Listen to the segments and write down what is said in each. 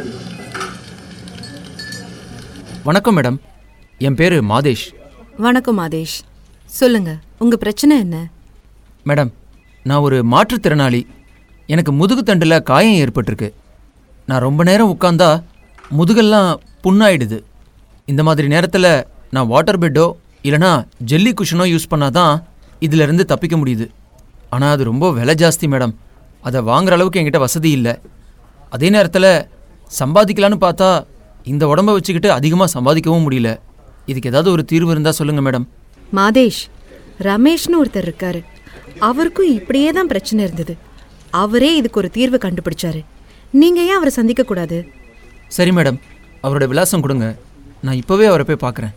வணக்கம் மேடம், என் பேர் மாதேஷ். வணக்கம் மாதேஷ், சொல்லுங்க உங்க பிரச்சனை என்ன? மேடம், நான் ஒரு மாற்றுத்திறனாளி. எனக்கு முதுகுத்தண்டில் காயம் ஏற்பட்டிருக்கு. நான் ரொம்ப நேரம் உட்காந்தா முதுகெல்லாம் புண்ணாயிடுது. இந்த மாதிரி நேரத்தில் நான் வாட்டர் பெட்டோ இல்லைனா ஜெல்லி குஷனோ யூஸ் பண்ணாதான் இதிலிருந்து தப்பிக்க முடியுது. ஆனால் அது ரொம்ப விலை ஜாஸ்தி மேடம். அதை வாங்குற அளவுக்கு என்கிட்ட வசதி இல்லை. அதே நேரத்தில் சம்பாதிக்கலான்னு பார்த்தா இந்த உடம்பை வச்சுக்கிட்டு அதிகமாக சம்பாதிக்கவும் முடியல. இதுக்கு ஏதாவது ஒரு தீர்வு இருந்தால் சொல்லுங்கள் மேடம். மாதேஷ், ரமேஷ்னு ஒருத்தர் இருக்காரு. அவருக்கும் இப்படியே தான் பிரச்சனை இருந்தது. அவரே இதுக்கு ஒரு தீர்வு கண்டுபிடிச்சாரு. நீங்க ஏன் அவரை சந்திக்க கூடாது? சரி மேடம், அவரோட விலாசம் கொடுங்க. நான் இப்போவே அவரை போய் பார்க்குறேன்.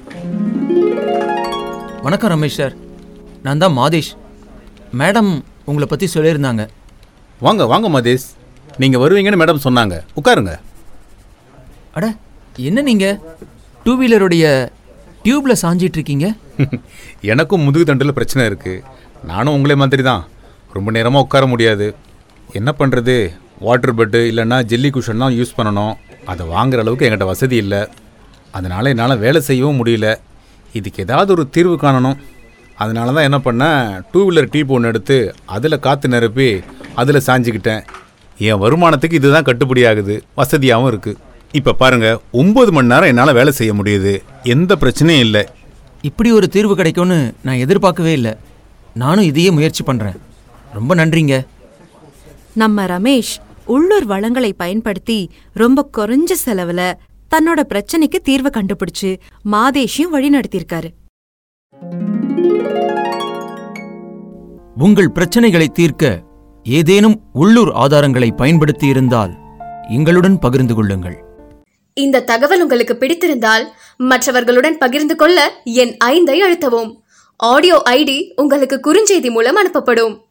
வணக்கம் ரமேஷ் சார், நான் தான் மாதேஷ். மேடம் உங்களை பற்றி சொல்லியிருந்தாங்க. வாங்க வாங்க மாதேஷ், நீங்கள் வருவீங்கன்னு மேடம் சொன்னாங்க. உட்காருங்க. அட, என்ன நீங்கள் டூ வீலருடைய டியூப்பில் சாஞ்சிட்டு இருக்கீங்க? எனக்கும் முதுகு தண்டில் பிரச்சனை இருக்குது. நானும் உங்களே மாதிரி தான். ரொம்ப நேரமாக உட்கார முடியாது. என்ன பண்ணுறது, வாட்டர் பெட்டு இல்லைன்னா ஜெல்லி குஷன் தான் யூஸ் பண்ணணும். அதை வாங்குற அளவுக்கு என்கிட்ட வசதி இல்லை. அதனால் என்னால் வேலை செய்யவும் முடியல. இதுக்கு ஏதாவது ஒரு தீர்வு காணணும். அதனால தான் என்ன பண்ணேன், டூ வீலர் டீப் ஒன்று எடுத்து அதில் காற்று நிரப்பி அதில் சாஞ்சிக்கிட்டேன். என் வருமானத்துக்கு இதுதான் கட்டுப்படி ஆகுது, வசதியாகவும் இருக்குது. இப்போ பாருங்கள், 9 மணி நேரம் என்னால் வேலை செய்ய முடியுது. எந்த பிரச்சனையும் இல்லை. இப்படி ஒரு தீர்வு கிடைக்கும்னு நான் எதிர்பார்க்கவே இல்லை. நானும் இதையே முயற்சி பண்ணுறேன். ரொம்ப நன்றிங்க. நம்ம ரமேஷ் உள்ளூர் வளங்களை பயன்படுத்தி ரொம்ப குறைஞ்ச செலவுல தன்னோட பிரச்சனைக்கு தீர்வு கண்டுபிடிச்சு மாதேஷையும் வழி நடத்தியிருக்காரு. உங்கள் பிரச்சனைகளை தீர்க்க ஏதேனும் உள்ளூர் ஆதாரங்களை பயன்படுத்தி இருந்தால் எங்களுடன் பகிர்ந்து கொள்ளுங்கள். இந்த தகவல் உங்களுக்கு பிடித்திருந்தால் மற்றவர்களுடன் பகிர்ந்து கொள்ள என் 5 அழுத்தவும். ஆடியோ ஐடி உங்களுக்கு குறுஞ்செய்தி மூலம் அனுப்பப்படும்.